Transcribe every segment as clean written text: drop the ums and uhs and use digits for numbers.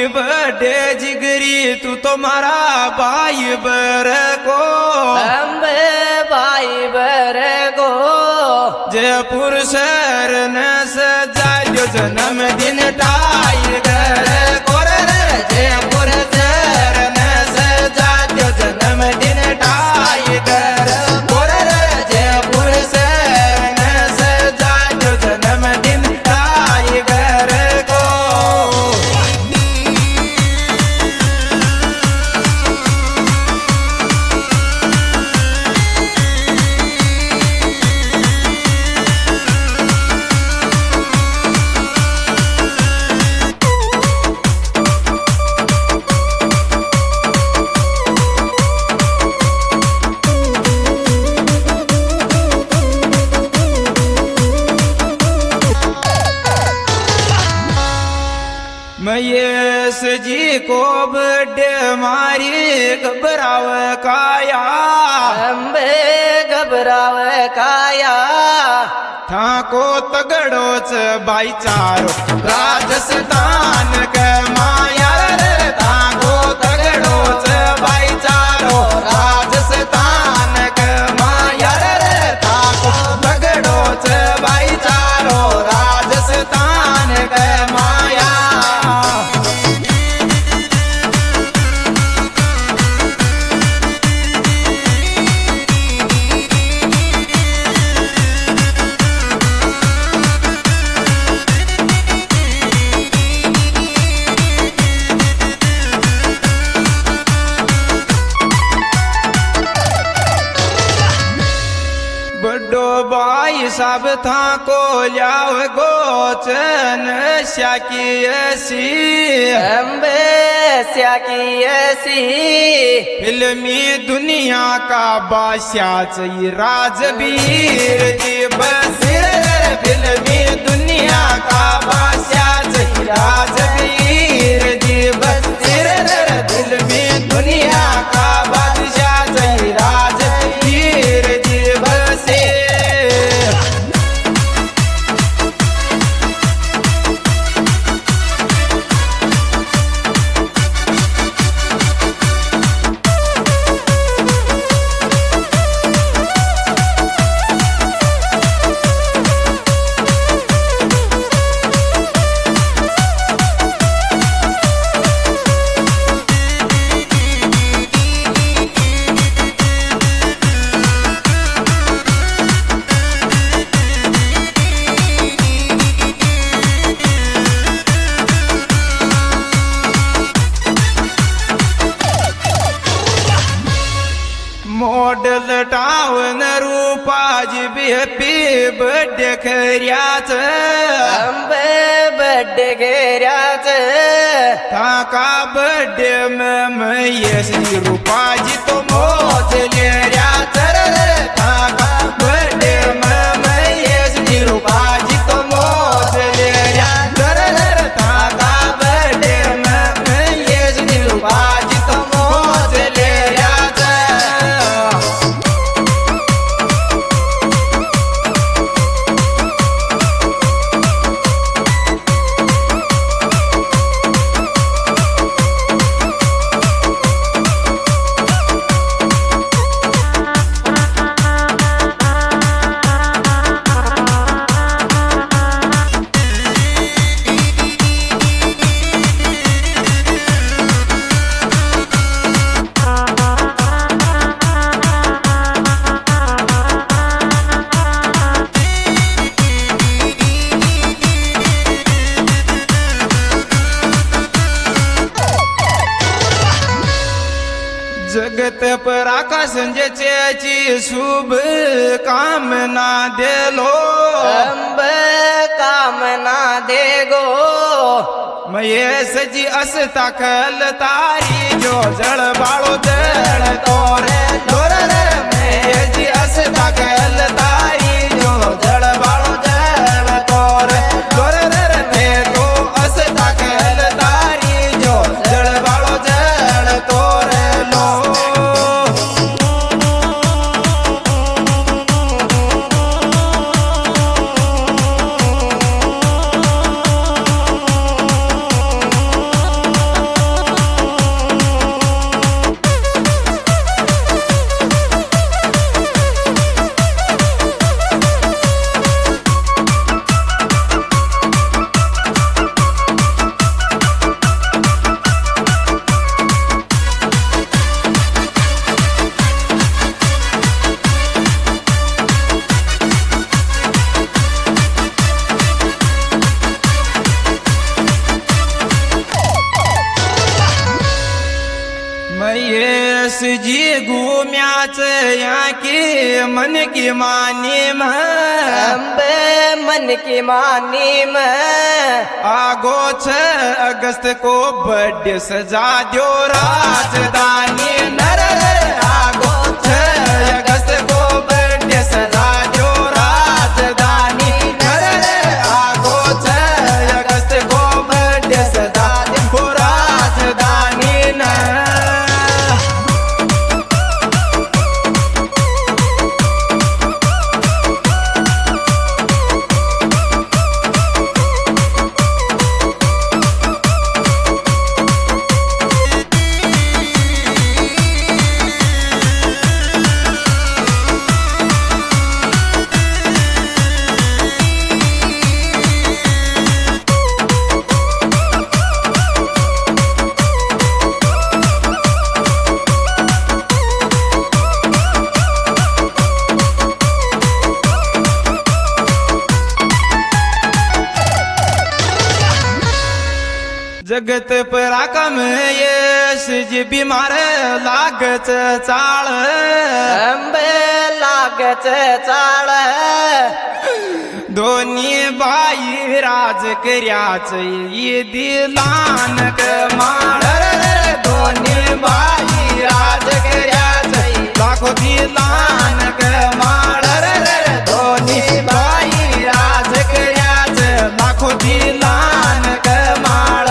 birthday जिगरी तू तो मारा भाई बर को अम्बे भाई बर को जयपुर शहर न सजायो जन्मदिन टाइगर को रे जयपुर शहर न सजायो जन्मदिन टाइगर को रे जयपुर शहर न सजायो जन्मदिन टाइगर को महेश जी को बर्थडे मारी घबराव काया अम्बे घबराव काया ठाको तगड़ोच भाईचारो राजस्थान के माया रे ठाको तगड़ोच भाईचारो राजस्थान के माया रे ठाको तगड़ोच भाईचारो राजस्थान के माया बड़ो भाई सब था को लियाव गोचन श्याकी ऐसी अम्बे श्याकी ऐसी फिल्मी दुनिया का बादशाह चाहिए राजवीर जी बसीर फिल्मी दुनिया का बादशाह चाहिए राजवीर जी बसीर फिल्मी दुनिया का बादशाह चाहिए राजवीर जी बसीर मॉडल टाउन रूपाज भी हैप्पी बर्थडे खऱ्याच अम्बे बर्थडे घेऱ्याच थाका बर्थडे में महेश रूपाजी तो मौज ले रयाच रे थाका बर्थडे में महेश रूपाजी तो मौज ले रयाच रे थाका बर्थडे में महेश रूपाजी तो मौज ले रयाच जगत पर आकाश संजयची शुभ कामना देलो अम्बे कामना देगो महेश जी असता खल तारी जो जळ बाळो जळ तोरे तोर रे महेश जी असता खल तारी जो जळ बाळो जळ तोरे तोर रे मे तो असता खल तारी जो जळ बाळो जळ तोरे लो महेश जी घूम्याच की मन की मानी अम्बे मन की मानी में आगो 6 अगस्त को बर्थडे सजा दो राजधानी नर आगो 6 अगस्त को बर्थडे सजा दो राजधानी नर आगो 6 अगस्त को बर्थडे सजा दो राजधानी न जगत पराक्रम यश जी बीमार लागच चाळ अम्बे लागच चाळ दोन्ही बाई राज कर्याच दिलान कमाळ दोन्ही बाई राज कर्याच लाखो दिलान कमाळ दोन्ही बाई राज कर्याच लाखो दिलान कमाळ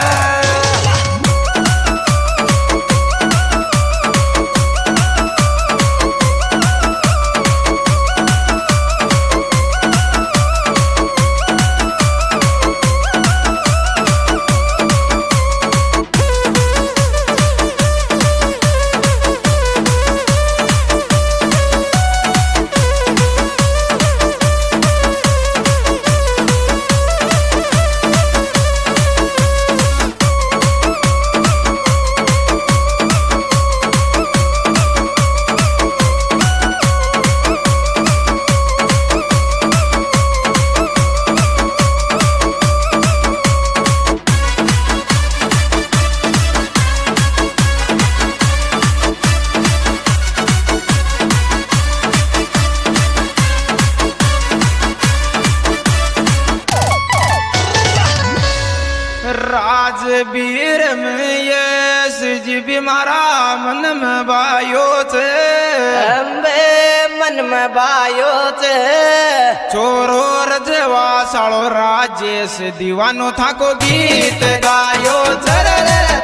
राजबीर में यश जी बीमारा मन में बायोच अम्बे मन में बायोच चोरो रजवा साळो राजेश दीवानो थाको गीत गायो चर